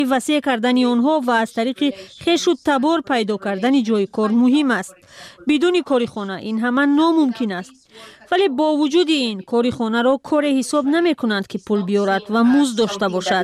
وسیع کردن آنها و از طریق خویش و تبار پیدا کردن جای کار مهم است. بدون کار خانه این همه ناممکن است. ولی با وجود این کار خانه را کار حساب نمی کنند که پول بیارد و مزد داشته باشد.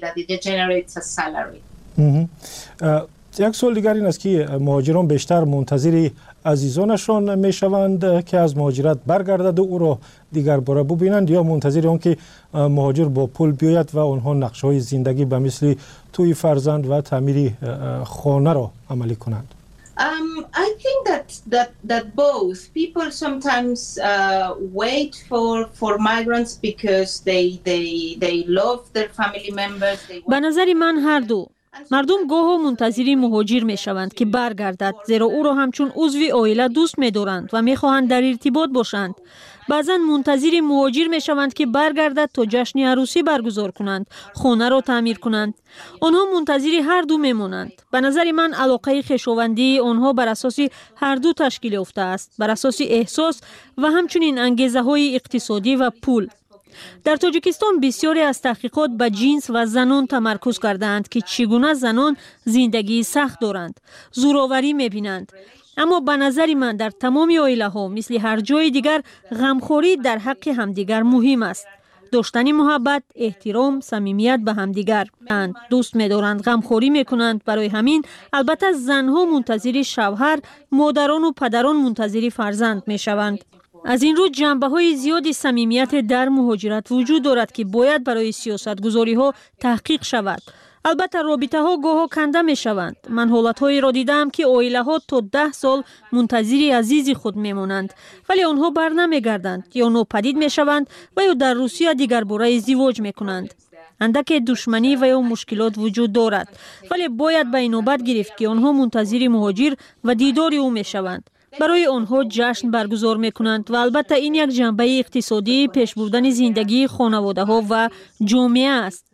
یک سوال دیگر این است که مهاجران بیشتر منتظر عزیزانشان می شوند که از مهاجرت برگردد و او را دیگر باره ببینند، یا منتظر آن که مهاجر با پول بیاید و آنها نقشه های زندگی به مثل توی فرزند و تعمیر خانه را عملی کنند؟ I think that both people sometimes wait for migrants because they love their family members. به نظر من هر دو. مردم گاه منتظر مهاجر می شوند که برگردد، زیرا او را همچون عضو عائله دوست می دارند و می خواهند در ارتباط باشند. بعضا منتظر مهاجر می شوند که برگردد تا جشن عروسی برگزار کنند، خانه را تعمیر کنند. آنها منتظر هر دو می مانند. به نظر من علاقه خویشاوندی آنها بر اساس هر دو تشکیل یافته است، بر اساس احساس و همچنین انگیزه های اقتصادی و پول. در تاجیکستان بسیاری از تحقیقات به جنس و زنان تمرکز کردند که چگونه زنان زندگی سخت دارند، زورآوری می‌بینند. اما به نظر من در تمام عائله‌ها مثل هر جای دیگر غمخوری در حق همدیگر مهم است. داشتن محبت، احترام، صمیمیت به همدیگر. دوست می‌دارند، غمخوری می‌کنند. برای همین البته زنها منتظر شوهر، مادران و پدران منتظر فرزند می‌شوند. از این رو جنبه‌های زیادی صمیمیت در مهاجرت وجود دارد که باید برای سیاستگذاری‌ها تحقیق شود. البته رابطه‌ها گاهی کنده می‌شوند. من حالت‌هایی را دیدم که عائله‌ها تا 10 سال منتظر عزیز خود می‌مانند، ولی آنها برنمیگردند یا ناپدید می‌شوند و یا در روسیه دیگر باره ازدواج می‌کنند. اندک دشمنی و یا مشکلات وجود دارد، ولی باید به این نوبت گرفت که آنها منتظر مهاجر و دیدار او می‌شوند. برای آنها جشن برگزار می‌کنند و البته این یک جنبه اقتصادی پیش بردن زندگی خانواده‌ها و جامعه است.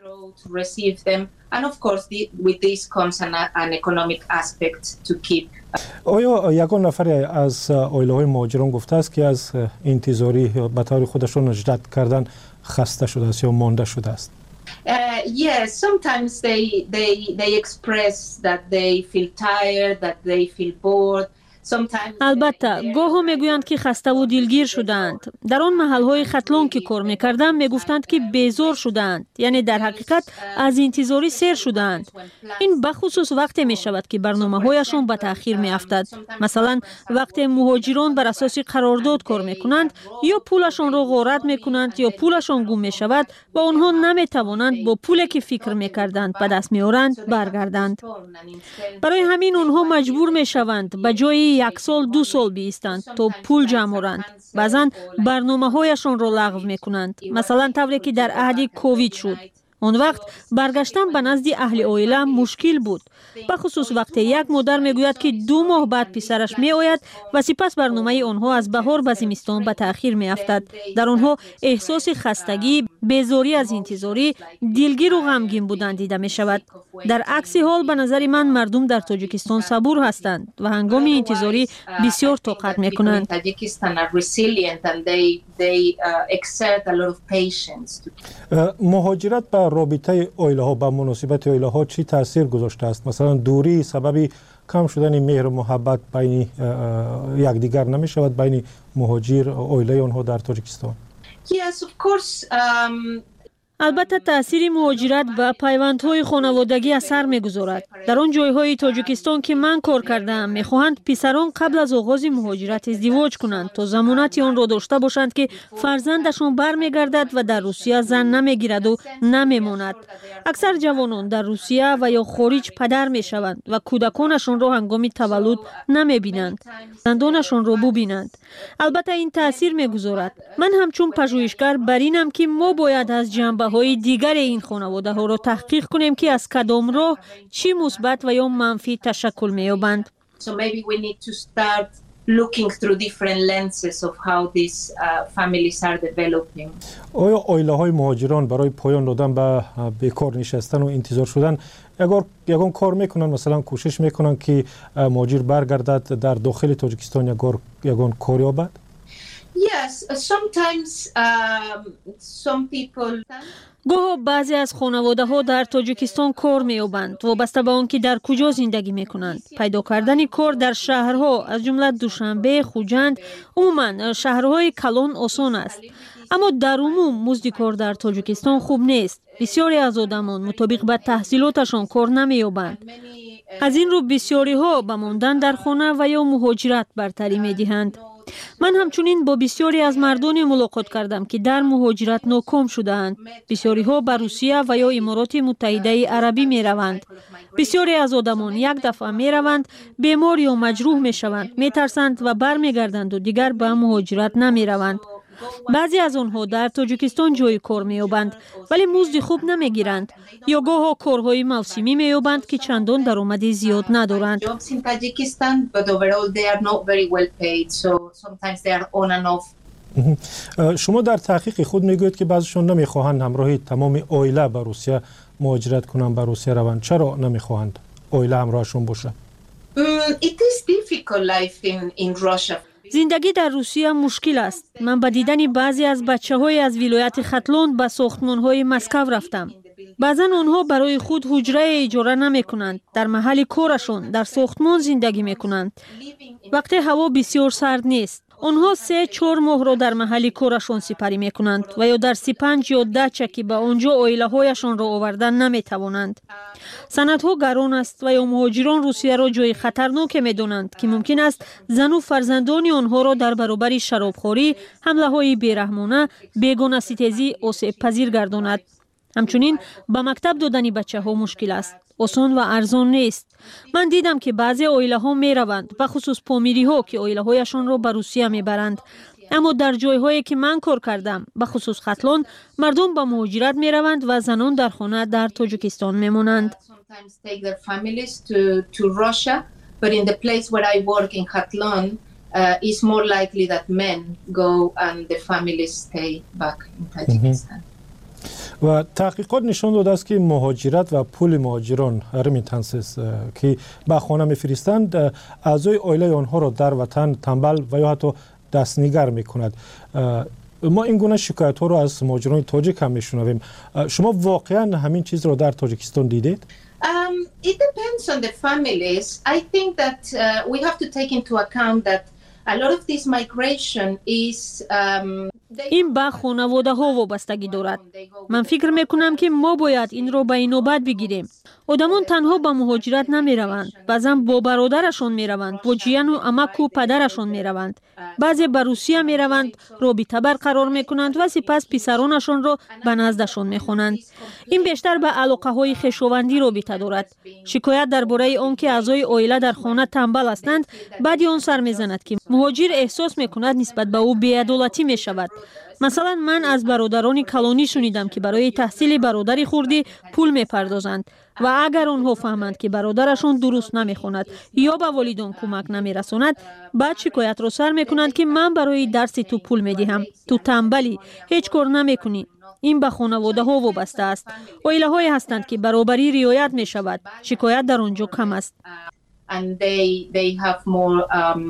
آیا یگان نفر از عائله‌های مهاجران گفته است که از انتظاری به طور خودشون هجرت کردن خسته شده است یا مانده شده است؟ Yes, sometimes they express that they feel tired, that they feel bored. البته گاهی میگویند که خسته و دلگیر شدند. در آن محل‌های ختلان که کار می‌کردم میگفتند که بیزار شدند، یعنی در حقیقت از انتظاری سیر شدند. این بخصوص وقتی می‌شود که برنامه‌هایشان به تأخیر می‌افتد. مثلا وقتی مهاجران بر اساس قرارداد کار می‌کنند یا پولشان را غارت می‌کنند یا پولشان گم می‌شود و آنها نمی‌توانند با پولی که فکر می‌کردند به دست می‌آورند برگردند. برای همین آنها مجبور می‌شوند به جای 1 سال 2 سال بیستند تا پول جمع آورند. بعضا برنامه هایشان را لغو میکنند. مثلا طوری که در عهد کووید شد. اون وقت برگشتن به نزد اهل عائله مشکل بود. بخصوص وقتی یک مادر میگوید که 2 ماه بعد پسرش می آید و سپس برنامه آنها از بهار به زمستان به تأخیر می افتد. در آنها احساس خستگی، بیزاری از انتظاری، دلگیر و غمگین بودن دیده می شود. در عکس حال به نظر من مردم در تاجیکستان صبور هستند و هنگام انتظاری بسیار طاقت می کنند. مهاجرت به رابطه عائله ها، به مناسبت عائله ها چی تاثیر گذاشته است؟ مثلا دوری سبب کم شدن مهر و محبت بین یکدیگر نمی شود بین مهاجر عائله آنها در تاجیکستان؟ Yes, of course. البته تأثیر مهاجرت به پیوندهای خانوادگی اثر می‌گذارد. در آن جایهای تاجیکستان که من کار کردم می‌خواهند پسران قبل از آغاز مهاجرت ازدواج کنند تا ضمانت آن را داشته باشند که فرزندشان برمیگردد و در روسیه زن نمیگیرد و نمیماند. اکثر جوانان در روسیه و یا خارج پدر میشوند و کودکانشان را هنگام تولد نمیبینند. زندانشان را ببینند. البته این تأثیر می‌گذارد. من همچون پژوهشگر بر اینم که ما باید از جنبه های دیگر این خانواده ها را تحقیق کنیم که از کدام راه چی مثبت و یا منفی تشکل می‌یابند. So maybe we need to start looking through different lenses of how these families are developing. آیا عائله‌های مهاجران برای پایان دادن به بیکار نشستن و انتظار شدن یگان کار میکنن، مثلا کوشش میکنن که مهاجر برگردد در داخل تاجیکستان یگان کار یابد؟ Yes, sometimes some people گاه بعضی از خانواده ها در تاجیکستان کار می‌یابند وابسته به آنکه در کجا زندگی می‌کنند. پیدا کردن کار در شهرها از جمله دوشنبه، خوجند، عموما شهرهای کلان آسان است. اما در عموم مزد کار در تاجیکستان خوب نیست. بسیاری از آدمان مطابق به تحصیلاتشان کار نمی‌یابند. از این رو بسیاری ها به ماندن در خانه و یا مهاجرت برتری می‌دهند. من همچنین با بسیاری از مردانی ملاقات کردم که در مهاجرت ناکام شده‌اند. بسیاری ها به روسیه و یا امارات متحده عربی می روند. بسیاری از آدمان یک دفعه می روند، بیمار یا مجروح می شوند، می ترسند و برمیگردند و دیگر به مهاجرت نمی روند. بعضی از آنها در تاجیکستان جای کار می‌یابند ولی مزد خوب نمی‌گیرند یا گاه کارهای موسمی می‌یابند که چندان درآمد زیاد ندارند. شما در تحقیق خود میگویید که بعضیشون نمی‌خواهند همراه تمام عائله به روسیه مهاجرت کنند، به روسیه روند. چرا نمی‌خواهند عائله همراهشون باشه؟ It is difficult life in Russia. زندگی در روسیه مشکل است. من به دیدن بعضی از بچه‌های از ولایت ختلون به ساختمان‌های مسکو رفتم. بعضا آنها برای خود حجره اجاره نمی‌کنند. در محل کارشان در ساختمان زندگی می‌کنند. وقتی هوا بسیار سرد نیست، آنها 3-4 ماه را در محل کارشان سپری می‌کنند و یا در 35 یا 10 چکی به آنجا عائله‌هایشان را آوردن نمی‌توانند. سندها گران است و یا مهاجران روسیه را جای خطرناک می‌دانند که ممکن است زن و فرزندان آنها را در برابر شرابخوری، حمله‌های بیرحمانه، بیگانه ستیزی آسیب پذیر گرداند. همچنین به مکتب دادن بچه‌ها مشکل است. آسان و ارزان نیست. من دیدم که بعضی عائله‌ها می‌روند، به خصوص پامیری‌ها که عائله‌هایشان را به روسیه می‌برند. اما در جای‌هایی که من کار کردم، به خصوص ختلون، مردم به مهاجرت می‌روند و زنان در خانه در تاجیکستان می‌مانند. But in the place where I work in Khatlon, it's more likely that men go and the families stay back in Tajikistan. و تحقیقات نشان داده است که مهاجرت و پول مهاجران رمیتنسز که به خانه میفرستند اعضای عائله آنها را در وطن تنبل و یا حتی دستنگر میکند. ما این گونه شکایت ها را از مهاجران تاجیک هم میشنویم. شما واقعا همین چیز را در تاجیکستان دیدید؟ It depends on the families. I think that we have to take into account that a lot of this migration is این به خانواده ها وابستگی دارد. من فکر میکنم که ما باید این رو به این نوبت بگیریم. آدمان تنها به مهاجرت نمی روند. بعضا با برادرشان می روند، با جیان و عمک و پدرشان می روند. بعضی به روسیه می روند، رابطه برقرار می کنند و سپس پسرانشان را به نزدشان می خوانند. این بیشتر به علاقه های خویشاوندی رابطه دارد. شکایت درباره آنکه اعضای عائله در خانه تنبل هستند، بعد آن سر می زند که مهاجر احساس می کند نسبت به او بی‌عدالتی می شود. مثلا من از برادران کلانی شنیدم که برای تحصیل برادری خردی پول می‌پردازند و اگر آنها فهمند که برادرشان درست نمی‌خواند یا به والدان کمک نمی‌رساند، بعد شکایت را سر می‌کنند که من برای درس تو پول می‌دهم، تو تنبلی، هیچ کار نمی‌کنی. این به خانواده ها وابسته است. عائله هایی هستند که برابری رعایت می‌شود. شکایت در آنجا کم است. And they have more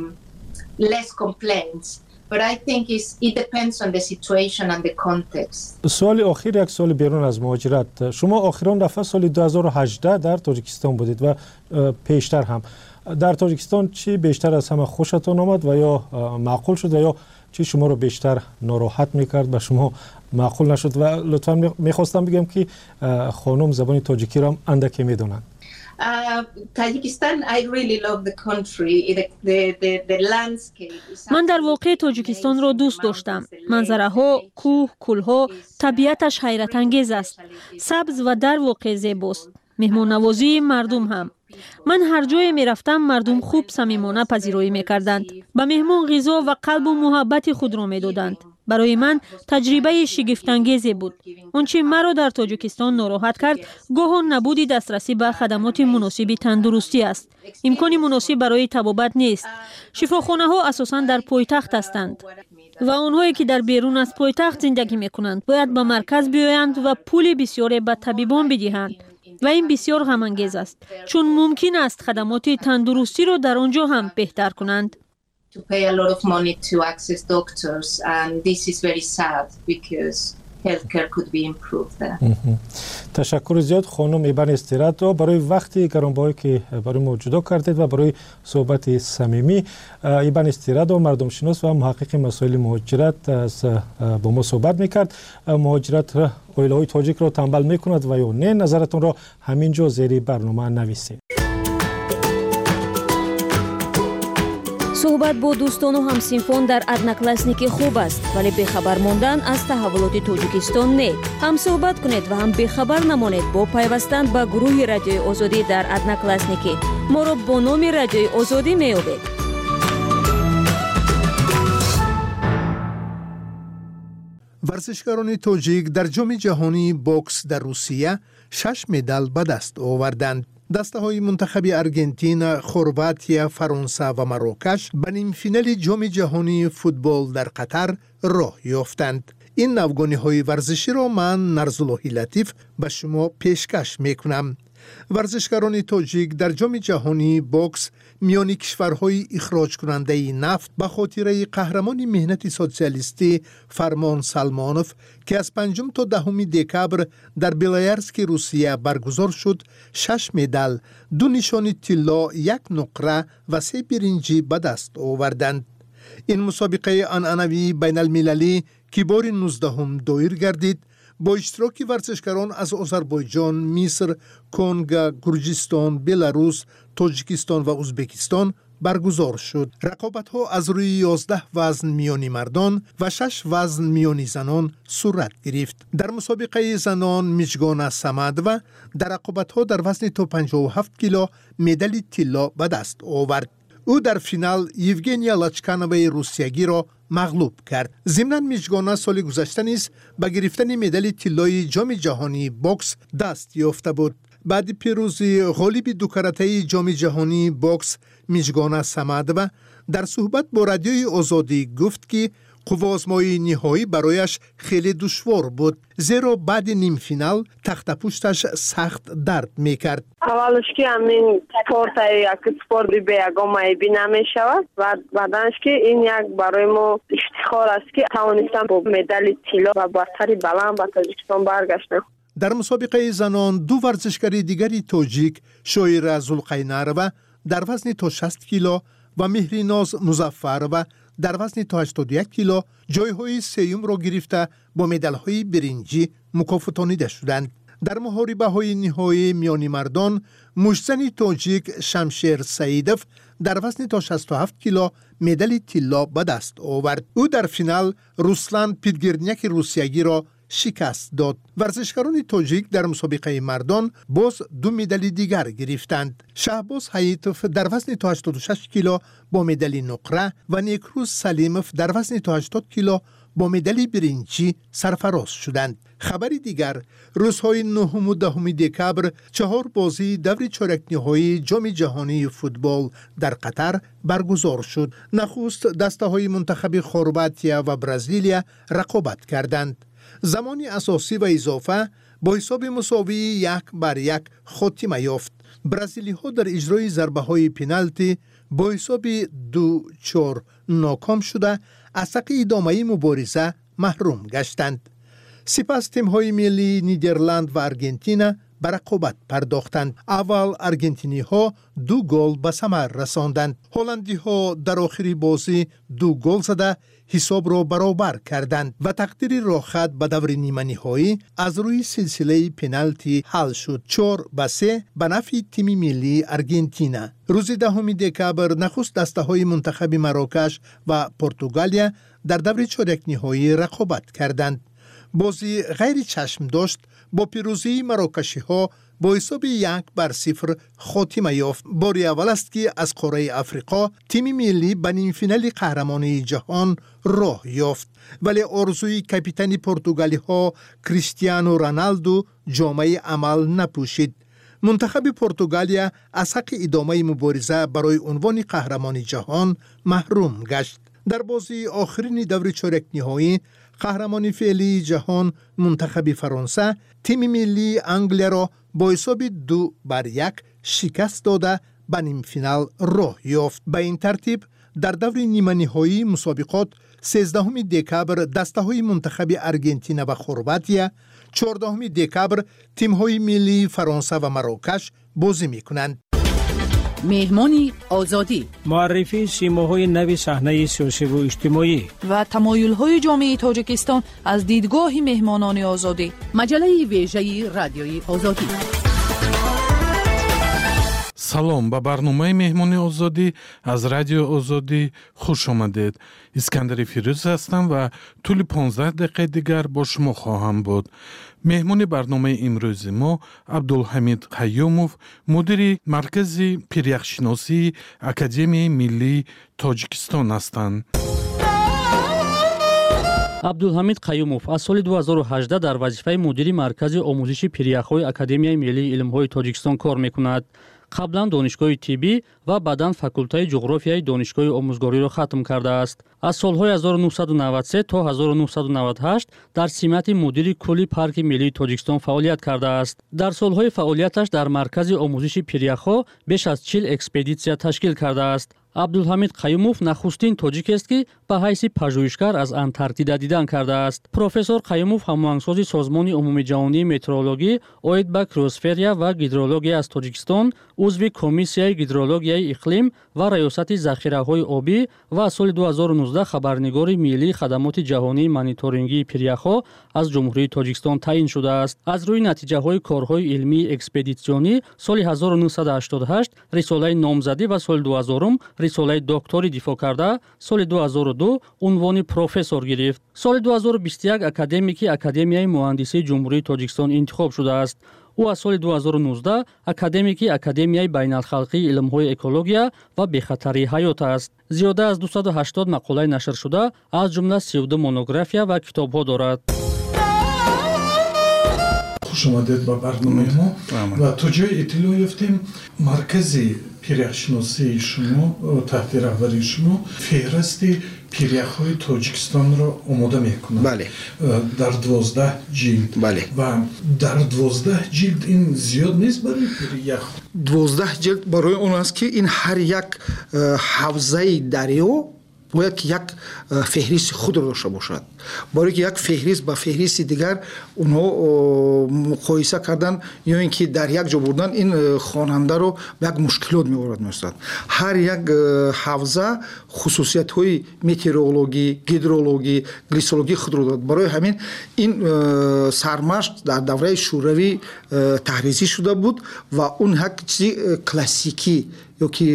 less complaints. But I think it depends on the situation and the context. سوال آخر یک سوال بیرون از مهاجرت. شما آخران دفعه سال 2018 در تاجیکستان بودید و پیشتر هم. در تاجیکستان چی بیشتر از همه خوشتان آمد و یا معقول شد و یا چی شما رو بیشتر ناراحت میکرد و شما معقول نشد؟ و لطفا میخواستم بگم که خانم زبان تاجیکی را هم اندکی میدونند. Tajikistan, I really love the country, the landscape. من در واقع تاجیکستان را دوست داشتم. منظره ها، کوه، کولها، طبیعتش حیرت انگیز است. سبز و در واقع زیباست. مهمان نوازی مردم هم. من هر جای می رفتم مردم خوب صمیمانه پذیرایی می کردند. به مهمان غذا و قلب و محبت خود را می دادند. برای من تجربه شگفت‌انگیزی بود. آنچه مرا در تاجیکستان ناراحت کرد، گاه نبودی دسترسی به خدمات مناسب تندرستی است. امکان مناسب برای طبابت نیست. شفاخانه ها اساساً در پایتخت هستند و آنهایی که در بیرون از پایتخت زندگی می‌کنند باید به مرکز بیایند و پول بسیاری به طبیبان بدهند. و این بسیار غم انگیز است، چون ممکن است خدمات تندرستی را در آنجا هم بهتر کنند. To pay a lot of money to access doctors, and this is very sad because healthcare could be improved there. تشکر زیاد خانم ایبن استیراد برای وقتی گرانبهایی که برای ما جدا کردید و برای صحبت صمیمی. ایبن استیراد مردم شناس و محقق مسائل مهاجرت از با ما صحبت میکرد. مهاجرت اویلای تاجیک را تنبل میکند و یا نه؟ نظرتون را همینجا زیر برنامه نویسید. صحبت با دوستان و همسینفون در ادناکلاسنیکی خوب است، ولی بخبر ماندن از تحولات تاجیکستان نه. هم صحبت کنید و هم بخبر نمانید با پیوستن به گروه رادیوی آزادی در ادناکلاسنیکی. ما را با نام رادیوی آزادی میابید. ورزشکاران تاجیک در جام جهانی بوکس در روسیه 6 مدال به دست آوردند. دسته‌های منتخب ارژانتین، خرواطیه، فرانسه و مراکش به نیم فینال جام جهانی فوتبال در قطر راه یافتند. این نوگانی‌های ورزشی را من نرزالله لطیف به شما پیشکش میکنم. ورزشکاران تاجیک در جام جهانی بوکس میان کشورهای اخراج کننده نفت به خاطر قهرمان مهنت سوسیالیستی فرمان سلمانوف که از 5 تا 10 دکبر در بلایرسک روسیه برگزار شد 6 مدال، 2 نشان طلا، 1 نقره و 3 برنجی به دست آوردند. این مسابقه عنعنوی بین المللی که بار 19 دایر گردید با اشتراک ورزشکاران از آذربایجان، مصر، کنگو، گرجستان، بلاروس، تاجیکستان و ازبکستان برگزار شد. رقابت‌ها از روی 11 وزن میانی مردان و 6 وزن میانی زنان صورت گرفت. در مسابقه زنان میجگان سمد و در رقابت‌ها در وزن تا 57 کیلو مدال طلا به دست آورد. او در فینال یوگنیا لاچکانوای روسیگی را مغلوب کرد. ضمناً میجگانه سال گذشته نیز به گرفتن مدال طلای جام جهانی بوکس دست یافته بود. بعد پیروزی غالب 2 کرته جام جهانی بوکس میجگانه سمد و در صحبت با رادیوی آزادی گفت که قوازمای نهایی برایش خیلی دشوار بود، زیرا بعد نیم فینال تخت پوشتش سخت درد میکرد. اولش که همین سپورت یک سپورت به یگان مایبی نمیشود و بعدش که این یک برای ما افتخار است که توانستم با مدال طلا و برتری بلند به تاجیکستان برگشتم. در مسابقه زنان 2 ورزشکار دیگری تاجیک، شویره زلقینروا در وزن تا 60 کیلو و مهریناز مظفر و در وزن تا 81 کیلو جایهای سیوم را گرفته با مدال‌های برنجی مکافاتانیده شدند. در محاربه‌های نهایی میان مردان، مشتزن تاجیک شمشیر سعیدوف در وزن تا 67 کیلو مدال طلا به دست آورد. او در فینال روسلان پیدگرنیک روسیگی را شکست داد. ورزشکاران تاجیک در مسابقه مردان باز 2 مدال دیگر گرفتند. شهباز حییتوف در وزن تا 86 کیلو با مدال نقره و نیکروز سلیموف در وزن تا 80 کیلو با مدال برنجی سرفراز شدند. خبری دیگر، روزهای 9 و 10 دکبر 4 بازی دور چهارک نهایی جام جهانی فوتبال در قطر برگزار شد. نخست دسته‌های منتخب خرواطیه و برزیلیا رقابت کردند. زمانی اساسی و اضافه با حساب مساوی 1-1 خاتمه یافت. برزیلی ها در اجرای ضربه های پنالتی با حساب 2-4 ناکام شده از حق ادامه مبارزه محروم گشتند. سپس تیم های ملی نیدرلند و ارژانتین به رقابت پرداختند. اول ارژانتینی ها 2 گل به ثمر رساندند. هلندی ها در آخری بازی 2 گل زده حساب را برابر کردند و تقدیر راحت به دور نیمه نهایی از روی سلسله پنالتی حل شد. 4-3 به نفع تیم ملی ارژانتین. روز 10 دکبر نخست دسته‌های منتخب مراکش و پرتغالیا در دور چهارک نهایی رقابت کردند. بازی غیر چشم داشت با پیروزی مراکشی ها با حساب 1-0 خاتمه یافت. باری اول است که از قاره افریقا تیم ملی به نیم فینال قهرمانی جهان راه یافت، ولی آرزوی کاپیتان پرتغالی ها کریستیانو رونالدو جامه عمل نپوشید. منتخب پرتغالیا از حق ادامه مبارزه برای عنوان قهرمان جهان محروم گشت. در بازی آخرین دور چهارک نهایی قهرمان فعلی جهان منتخب فرانسه تیم ملی انگلیا را با حساب 2-1 شکست داده به نیم فینال راه یافت. به این ترتیب در دور نیمه نهایی مسابقات 13 دکبر دسته‌های منتخب ارجنتین و خرواتی، 14 دکبر تیم‌های ملی فرانسه و مراکش بازی می‌کنند. مهمانی آزادی، معرفی سیماهای نوی صحنه سیاسی و اجتماعی و تمایل‌های جامعه تاجیکستان از دیدگاه مهمانان آزادی. مجله ویژه رادیوی آزادی. салом ба барномаи меҳмони озодӣ аз радио озодӣ хуш омадед. искандари фирӯз ҳастам ва тӯли 15 дақиқаи дигар бо шумо хоҳам буд. меҳмони барномаи имрӯзи мо абдулҳамид қайюмов, мудири маркази пиряхшиносии академияи миллии тоҷикистон ҳастанд. абдулҳамид қайюмов аз соли 2018 дар вазифаи мудири маркази омӯзиши пиряхҳои академияи миллии илмҳои тоҷикистон кор мекунад. қаблан донишгоҳи тиббӣ ва баъдан факултаи ҷуғрофияи донишгоҳи омӯзгориро хатм кардааст. аз солҳои 1993 то 1998 дар симати мудири кулли парки миллии тоҷикистон фаъолият кардааст. дар солҳои фаъолияташ дар маркази омӯзиши пиряхҳо беш аз 40 экспедитсия ташкил кардааст. абдулҳамид қайюмов нахустин тоҷикест ки ба ҳайси пажӯҳишгар аз антарктида дидан кардааст. профессор қайюмов ҳамоҳангсози созмони умумиҷаҳонии метеорологӣ оид ба криосферия ва гидрология аз тоҷикистон, узви комиссияи гидрологияи иқлим ва раёсати захираҳои обӣ ва аз соли 2019 хабарнигори миллии хадамоти ҷаҳонии мониторингии пиряхҳо аз ҷумҳурии тоҷикистон таъин шудааст. аз рӯи натиҷаҳои корҳои илмии экспедитсионӣ соли 1988 рисолаи номзадӣ ва соли 2000 рисолаи докторӣ дифоъ карда, соли 2002 унвони профессор гирифт. соли 2021 академики Академияи муҳандисии ҷумҳурии тоҷикистон интихоб шудааст. ӯ аз соли 2019 академики Академияи байналхалқии илмҳои экология ва бехатарии ҳаёт аст. зиёда аз 280 мақолаи нашршуда, аз ҷумла 32 монография ва китобҳо дорад. хуш омадед ба барномаи мо ва то ҷои иттилоъ ёфтем маркази пиряхшиносии шумо таҳти раҳбарии шумо феҳристи пиряхҳои тоҷикистонро омода мекунад. бале. дар 12 ҷилд. бале. ва дар 12 ҷилд ин зиёд нест барои пирях? 12 ҷилд барои он аст ки ин ҳар як ҳавзаи дарё бояд ки як феҳристи худро дошта бошад. барое ки як феҳрист ба феҳристи дигар онҳо муқоиса кардан ё ин ки дар як ҷо бурдан ин хонандаро ба як мушкилот меорад меостад. ҳар як ҳавза хусусиятҳои метеорологӣ, гидрологӣ, глисологӣ худро дорад. барои ҳамин ин сармашқ дар давраи шӯравӣ таҳризӣ шуда буд ва он як чизи классикӣ ё ки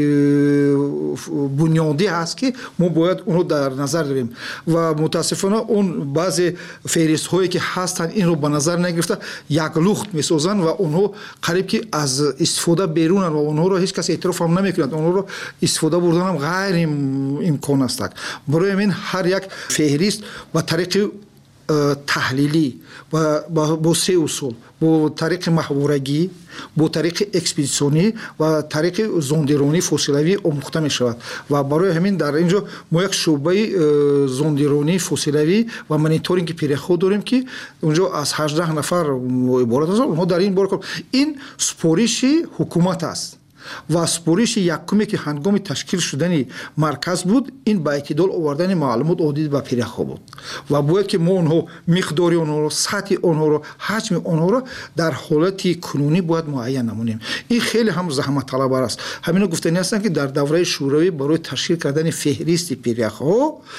бунёдӣ ҳаст ки мо бояд онро дар назар дорем ва мутаассифона он баъзе феҳристҳое ки ҳастанд инро ба назар нагирифта як лухт месозанд ва онҳо қариб ки аз истифода берунанд ва онҳоро ҳеҷ кас эътироф ҳам намекунад. онҳоро истифода бурданам ғайриимкон аст. барои ҳамин ҳар як феҳрист ба тариқи таҳлилӣ бо се усул, бо тариқи маҳворагӣ, бо тариқи экспедитсионӣ ва тариқи зондиронӣ фосилавӣ омӯхта мешавад. ва барои ҳамин дар ин ҷо мо як шӯъбаи зондиронӣ фосилавӣ ва мониторинги пиряхҳо дорем ки онҷо аз 18 нафар иборат аст. онҳо дар ин бор ин супориши ҳукумат аст ва супориши якуме ки ҳангоми ташкил шудани марказ буд, ин ба эътидол овардани маълумот одид ба пиряхҳо буд ва бояд ки мо онҳо миқдори онҳоро, сатҳи онҳоро, ҳаҷми онҳоро дар ҳолати кунунӣ бояд муайян намонем. ин хеле ҳам заҳматталабар аст. ҳамино гуфтанӣ ҳастанд ки дар давраи шӯравӣ барои ташкил кардани феҳристи пиряхҳо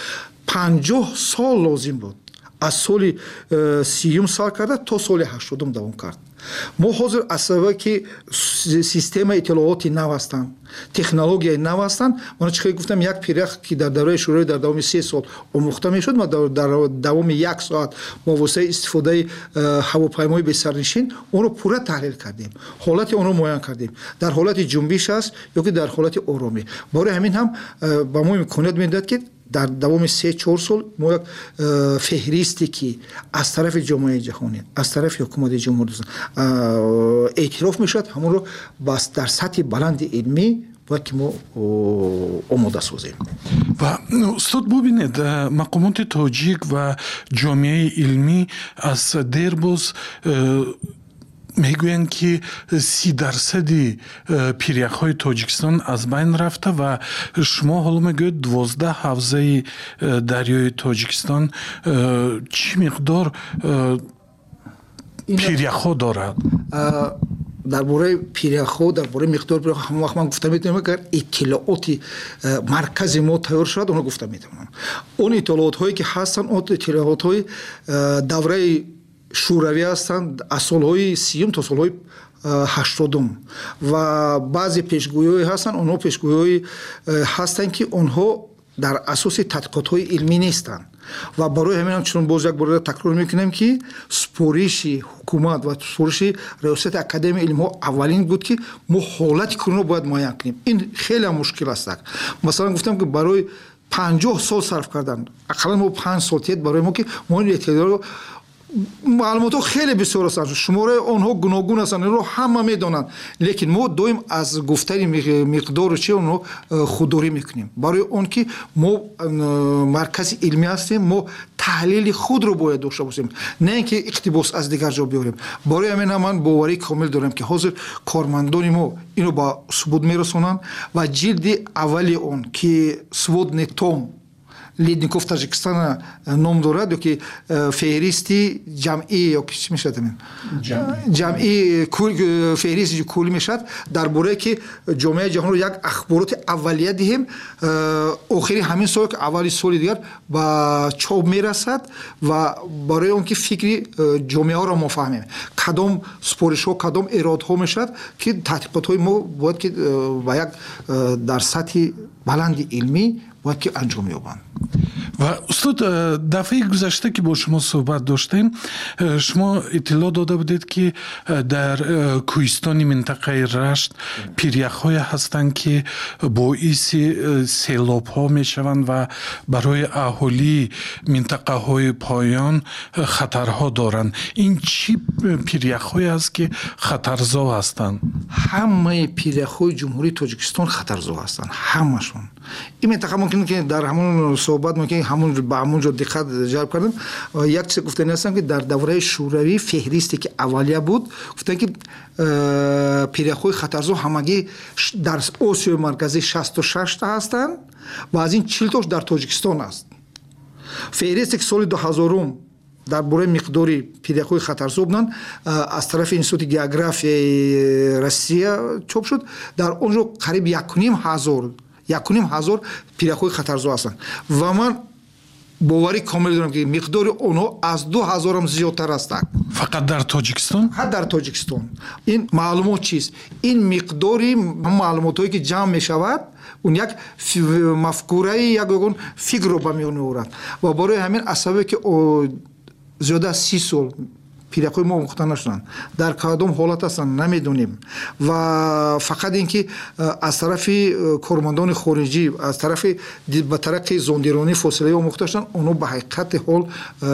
50 сол лозим буд. аз соли 30 сал карда то соли 80 давом кард. мо ҳозир аз сабаби ки системаи иттилооти нав ҳастанд, технологияи нав ҳастанд, мана чӣ хеле гуфтам, як пирях ки дар давраи шӯравӣ дар давоми 3 сол омӯхта мешуд, мо дар давоми 1 соат бо воситаи истифодаи ҳавопаймои бесарнишин онро пурра таҳлил кардем, ҳолати онро муайян кардем, дар ҳолати ҷунбиш аст ё ки дар ҳолати оромӣ. барои ҳамин ҳам ба мо имконият медиҳад ки дар давоми 3-4 сол мо як феҳристе ки аз тарафи ҷомеаи ҷаҳонӣ, аз тарафи ҳукумати ҷумҳурии эътироф мешавад, ҳамонро дар сатҳи баланди илмӣ бояд ки мо омода созем. ва устод бубинед, мақомоти тоҷик ва ҷомеаи илмӣ аз дербоз мегӯянд ки 30% пиряхҳои тоҷикистон аз байн рафта ва шумо ҳоло мегӯед 12 ҳавзаи дарёи тоҷикистон чӣ миқдор пиряхҳо дорад? дар бораи пиряхҳо, дар бораи миқдори пиряхҳо ҳама вақт ман гуфта метавонам, агар иттилооти маркази мо тайёр шавад, онро гуфта метавонам. Он иттилоотҳое ки ҳастанд, он иттилоотҳои давраи шӯравӣ ҳастанд, аз солҳои 30 то солҳои 80 ва баъзе пешгӯиҳое ҳастанд, онҳо пешгӯиҳое ҳастанд ки онҳо дар асоси тадқиқотҳои илмӣ нестанд ва барои ҳамин чунон боз як бора такрор мекунем ки супориши ҳукумат ва супориши раёсати академияи илмҳо аввалин буд ки мо ҳолати кӯрона бояд муайян кунем. Ин хеле мушкил аст. Масалан гуфтам ки барои 50 сол сарф кардан, ақаллан мо 5 сол тиед барои мо ки мо ин эътиқодро маълумотҳо хеле бисёр ҳастанд, шумораи онҳо гуногун ҳастанд, инро ҳама медонанд, лекин мо доим аз гуфтани миқдору чи онҳо худдорӣ мекунем. Барои он ки мо маркази илмӣ ҳастем, мо таҳлили худро бояд дошта бошем, не ин ки иқтибос аз дигар ҷо биёрем. Барои ҳамин ман боварии комил дорам ки ҳозир кормандони мо инро ба субут мерасонанд ва ҷилди аввали он ки сводный том Ледников Таҷикистона ном дорад, ё ки феҳристи ҷамъӣ ё ки чӣ мешавад, ҷамъӣ феҳристи куллӣ мешавад, дар бораи ки ҷомеаи ҷаҳонро як ахбороти аввалия диҳем. Охири ҳамин сол ки аввали соли дигар ба чоп мерасад ва барои он ки фикри ҷомеаҳоро мо фаҳмем, кадом супоришҳо, кадом иродҳо мешавад ки тадқиқотҳои мо бояд ки ба як дар сатҳи баланди илмӣ باید که انجام یابند. و استاد دفعه گذشته که با شما صحبت داشتیم شما اطلاع داده بودید که در کوهستان منطقه رشت پیریخ‌های هستند که باعث سیلاب‌ها میشوند و برای اهالی منطقه‌های پایان خطرها دارند. این چی پیریخ‌هایی است که خطرزا هستند؟ همه پیریخ‌های جمهوری تاجیکستان خطرزا هستند، همشون. این منطقه ممکنه که در همون صحبت ممکنه همون با همون جو دقت جلب کردم. یک چیز گفتنی هستم که در دوره شوروی فهرستی که اولیه بود گفتن که پیریخ‌های خطرزا همگی در آسیای مرکزی 66 تا هستند و از این 40 تاش در تاجیکستان است. فهرستی که سال 2000 در باره مقداری پیریخ‌های خطرزا بودن از طرف انستیتوت گئوگرافیای روسیه چاپ شد. در اونجا قریب 1,500 پیریخ‌های خطرزا هستند و من باوری کامل دارم که مقدار اونها از 2,000 هم زیادتر هستند. فقط در تاجیکستان؟ فقط در تاجیکستان. این معلومات چیست؟ این مقداری معلوماتی که جمع می شود اون یک مفکوره یک فکر رو به میان میآورد و برای همین اسبابی که زیاده از 30 سال پیریخ‌های ما مختار نشدند در کدام حالت هستند نمیدونیم و فقط اینکه از طرف کارمندان خارجی از طرف به طرق زندیرانی فاصله ها مختار شدند اونها به حقیقت حال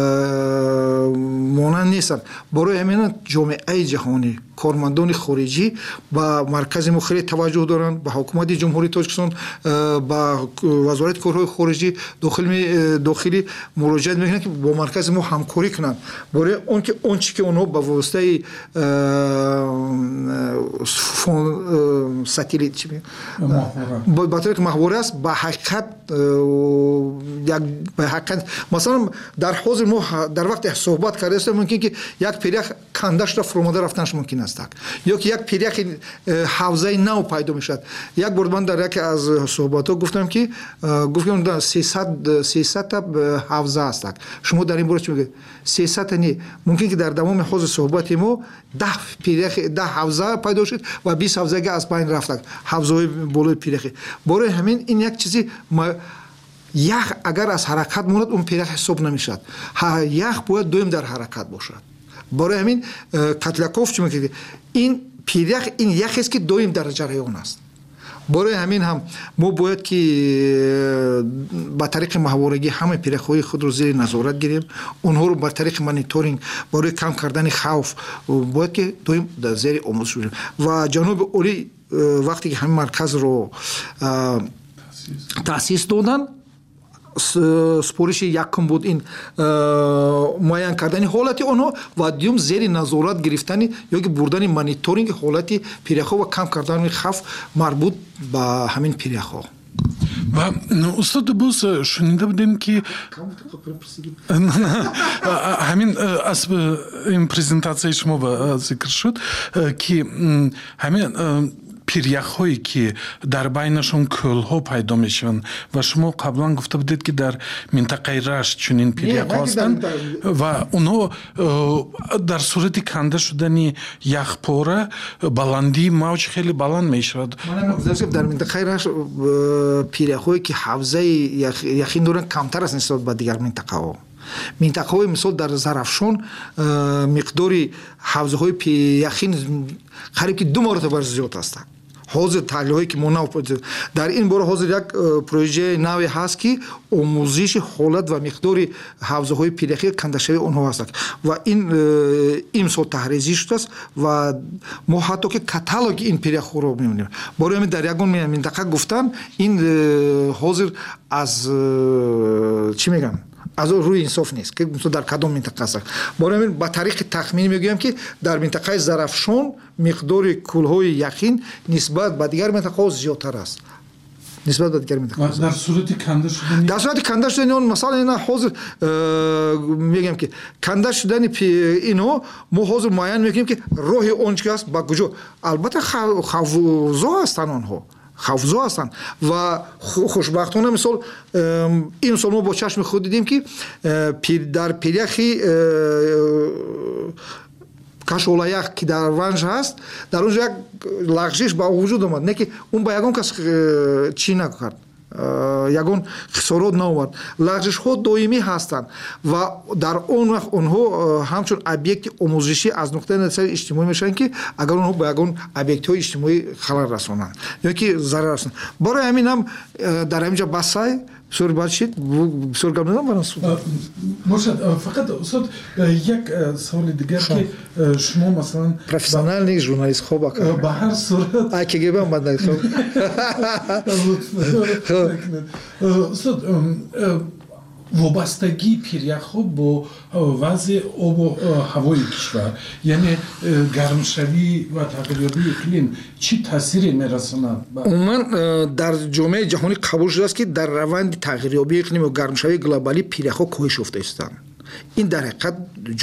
مانند نیستند. برای همین جامعه جهانی کارمندان خارجی با مرکز ما خیلی توجه دارند، به حکومت جمهوری تاجیکستان با وزارت کارهای خارجی داخلی مراجعه میکنند که با مرکز ما همکاری کنند برای اون که آنچه که اونها با واسطه ساتلیت چی میگن با طریق محوره است به حقیقت مثلا در حاضر ما در وقت صحبت کرده است ممکن که یک پیریخ کندش را فرموده رفتنش ممکن است یا که یک پیریخ حوزه نو پیدا میشد. یک بار من در یکی از صحبت‌ها گفتم که 300 تا حوزه است. شما در این باره چی میگید؟ 300 تا نه، ممکن که در تمام حوزه صحبت ما 10 پیریخ 10 حوزه پیدا شد و 20 حوزه از بین رفت. حوزه بالای پیریخ. برای همین این یک چیزی یخ اگر از حرکت ماند اون پیریخ حساب نمیشد. یخ باید دویم در حرکت باشد. برای همین کاتلاکوف چی میگه این پیریخ این یخی است که دویم در جریان است. برای همین هم ما باید که با طریق محورگی همه پیریخ‌های خود رو زیر نظارت گیریم، اونها رو با طریق مانیتورینگ برای کم کردن خوف باید که دویم در زیر آموزش بگیریم. و جناب اولی وقتی که همین مرکز رو تأسیس دادن سپورش یکم بود این معین کردن حالت آنها و دوم زیر نظارت گرفتن یا که بردن مانیتورینگ حالت پیریخ‌ها و کم کردن خوف مربوط به همین پیریخ‌ها. و استاد باز شنیده بودیم که همین از این پریزنتاسیون شما ذکر شد که همین پیریخ‌هایی که در بینشون کل‌ها پیدا میشن و شما قبلا گفته بودید که در منطقه رشت چنین پیریخ‌ها هستند و اونها در صورت کنده شدن یخپاره بلندی موج خیلی بلند میشود. در منطقه رشت پیریخ‌هایی که حوزه یخین دارن کمتر است نسبت به دیگر منطقه‌ها. منطقه‌های مثل در زرافشان مقداری حوزه‌های یخین قریب که 2 مرتبه زیاد است. حاضر تحلیل‌هایی که ما در این باره حاضر یک پروژه نوی هست که آموزش حالت و مقدار حوزه‌های پیریخی کندشوی آنها هست و این سال تحریزی شده است و ما حتی که کاتالوگ این پیریخ‌ها رو می‌بینیم. برای همین در یگان منطقه گفتن این حاضر از چی میگن؟ از روی انصاف نیست که در کدام منطقه است. برای همین با طریق تخمینی میگویم که در منطقه زرافشان مقدار کل‌های یخین نسبت به دیگر منطقه‌ها زیادتر است. نسبت به دیگر منطقه‌ها. در صورت کنده شدن در صورت کنده شدن اون مثلا اینا حاضر میگم که کنده شدن اینو ما حاضر معین میگیم که راه اون چی است با کجا البته خوف‌زا هستن آنها. خوف‌زا هستند و خوشبختانه مثلا این سال ما با چشم خود دیدیم که در پیریخی کاشولایخ که در ونج هست در اونجا یک لغزش با وجود آمد نه که اون با یگان کس چی نکرد یگان خسارات نآورد. لغزش ها دائمی هستند و در اون وقت اونها همچون ابیکت آموزشی از نقطه نظر اجتماعی میشن که اگر اونها با یگان ابیکت های اجتماعی خلل رسانند یا که ضرر رسانند. برای همین هم در همینجا بسای بسیار باید شد بسیار گم ندارم برای سود باشد. فقط استاد یک سوال دیگر که شما مثلا پروفیسیونال نیست ژورنالیست خوب به هر صورت ای که گیبم بند نید خوب استاد وابستگی پیریخ‌ها با وضع آب و هوای کشور یعنی گرمشوی و تغییریابی اقلیم چی تاثیری میرساند؟ عموما در جامعه جهانی قبول شده است که در روند تغییریابی اقلیم و گرمشوی گلوبالی پیریخ‌ها کاهش یافته هستند. این در حقیقت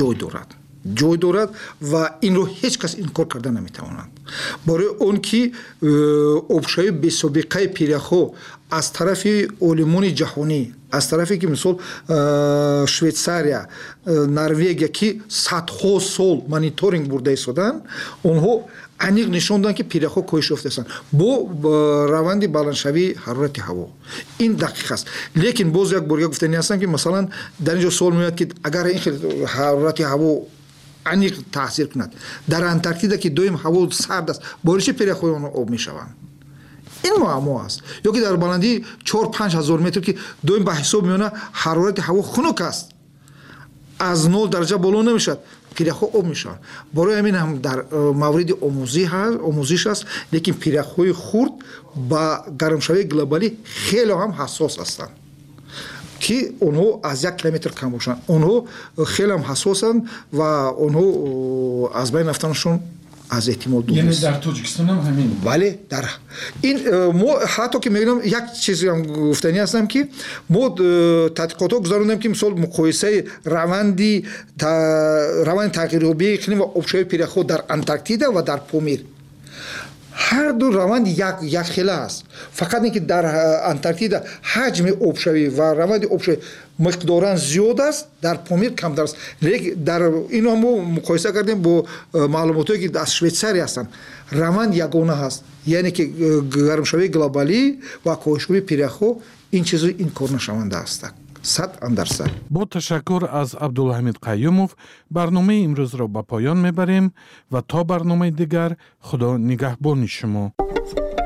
جای دارد و این رو هیچ کس انکار کرده نمیتواند. برای اون که آبشوی بی سابقه پیریخ‌ها از طرف علمان جهانی از طرفی که مثل شویتساریا نروژ که صدها سال مانیتورینگ برده ایستادن اونها انیق نشون دادن که پیریخ‌ها کاهش یافته هستند با روند بلندشوی حرارت هوا. این دقیق است. لیکن باز یک بار گفتنی هستم که مثلا در اینجا سوال میاد که اگر این حرارت هوا انیق تاثیر کند در انتارکتیدا که دویم هوا سرد است برای چه پیریخ‌ها اون آب میشوند؟ این معما است. یا که در بلندی 4-5 هزار متر که دویم به حساب میونه حرارت هوا خنک است از 0 درجه بالا نمیشد پیریخ‌ها آب میشن. برای همین هم در مورد آموزش است لیکن پیریخ‌های خرد با گرمشوی گلوبالی خیلی هم حساس هستند که اونها از 1 کیلومتر کم باشند. اونها خیلی هم حساسند و اونها از بین رفتنشون از احتمال دور یعنی در تاجیکستان هم همین. بله در این ما حتی که میگم یک چیزی هم گفتنی هستم که ما تحقیقات گذاروندیم که مثلا مقایسه روند تغییریابی اقلیم و آبشوی پیریخ‌ها در انتارکتیدا و در پامیر هر دو روند یک خیلی است. فقط اینکه در انتارکتیدا حجم آبشوی و روند آبشوی مقدارن زیاد است در پامیر کمتر است. لیکن در اینو هم مقایسه کردیم با معلوماتی که از شویتساری هستند روند یگانه هست یعنی که گرمشوی گلوبالی و کاهش‌یابی پیریخ‌ها این چیزا انکار نشونده است. 100%. با تشکر از عبدالحمید قیومов برنامه امروز را به پایان میبریم و تا برنامه دیگر خدا نگهبان شما.